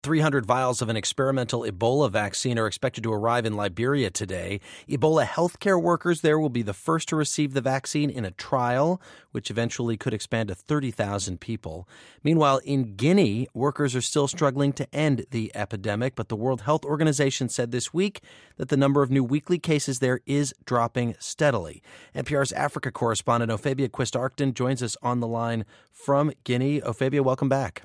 300 vials of an experimental Ebola vaccine are expected to arrive in Liberia today. Ebola healthcare workers there will be the first to receive the vaccine in a trial, which eventually could expand to 30,000 people. Meanwhile, in Guinea, workers are still struggling to end the epidemic, but the World Health Organization said this week that the number of new weekly cases there is dropping steadily. NPR's Africa correspondent Ophebia Quist-Arcton joins us on the line from Guinea. Ophebia, welcome back.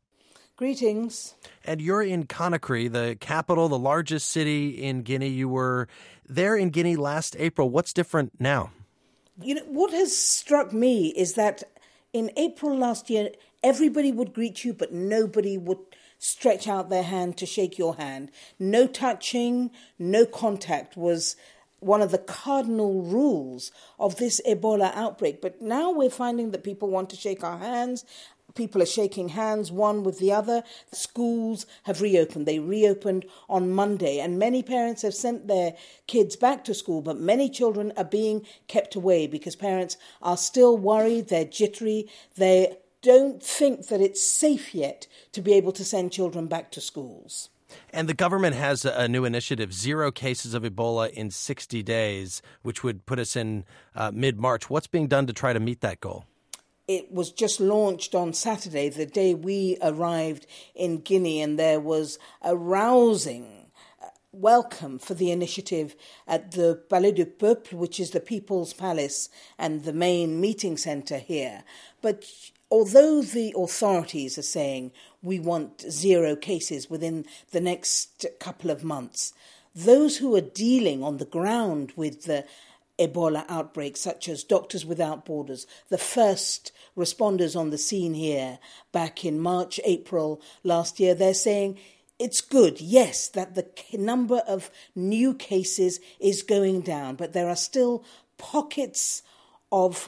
Greetings. And you're in Conakry, the capital, the largest city in Guinea. You were there in Guinea last April. What's different now? You know, what has struck me is that in April last year, everybody would greet you, but nobody would stretch out their hand to shake your hand. No touching, no contact was one of the cardinal rules of this Ebola outbreak. But now we're finding that people want to shake our hands. People are shaking hands one with the other. Schools have reopened. They reopened on Monday, and many parents have sent their kids back to school, but many children are being kept away because parents are still worried, they're jittery, they don't think that it's safe yet to be able to send children back to schools. And the government has a new initiative, 0 cases of Ebola in 60 days, which would put us in mid-March. What's being done to try to meet that goal? It was just launched on Saturday, the day we arrived in Guinea, and there was a rousing welcome for the initiative at the Palais du Peuple, which is the People's Palace and the main meeting centre here. But although the authorities are saying we want 0 cases within the next couple of months, those who are dealing on the ground with the Ebola outbreaks, such as Doctors Without Borders, the first responders on the scene here back in March, April last year, they're saying it's good, yes, that the number of new cases is going down, but there are still pockets of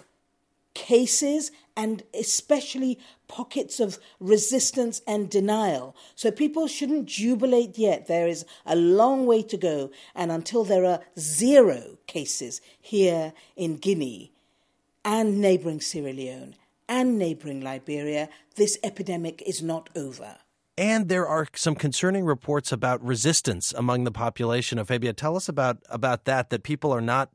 cases and especially pockets of resistance and denial. So people shouldn't jubilate yet. There is a long way to go. And until there are 0 cases here in Guinea and neighbouring Sierra Leone and neighbouring Liberia, this epidemic is not over. And there are some concerning reports about resistance among the population. Ophebia, tell us about that people are not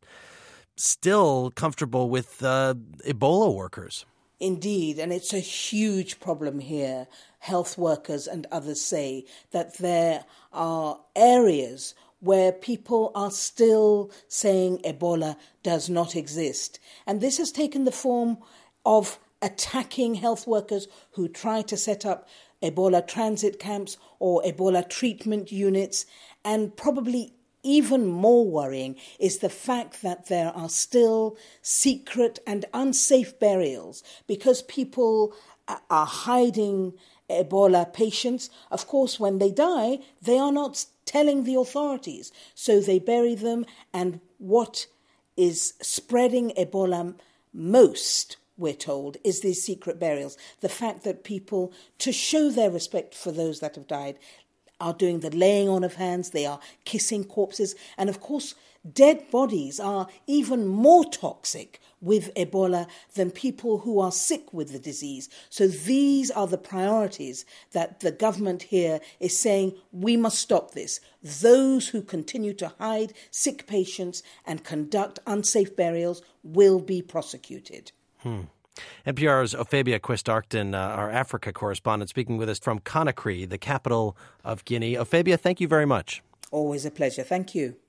still comfortable with Ebola workers. Indeed, and it's a huge problem here. Health workers and others say that there are areas where people are still saying Ebola does not exist. And this has taken the form of attacking health workers who try to set up Ebola transit camps or Ebola treatment units, and probably even more worrying is the fact that there are still secret and unsafe burials because people are hiding Ebola patients. Of course, when they die, they are not telling the authorities, so they bury them. And what is spreading Ebola most, we're told, is these secret burials. The fact that people, to show their respect for those that have died, are doing the laying on of hands, they are kissing corpses. And of course, dead bodies are even more toxic with Ebola than people who are sick with the disease. So these are the priorities that the government here is saying, we must stop this. Those who continue to hide sick patients and conduct unsafe burials will be prosecuted. NPR's Ophebia Quist-Arcton, our Africa correspondent, speaking with us from Conakry, the capital of Guinea. Ophebia, thank you very much. Always a pleasure. Thank you.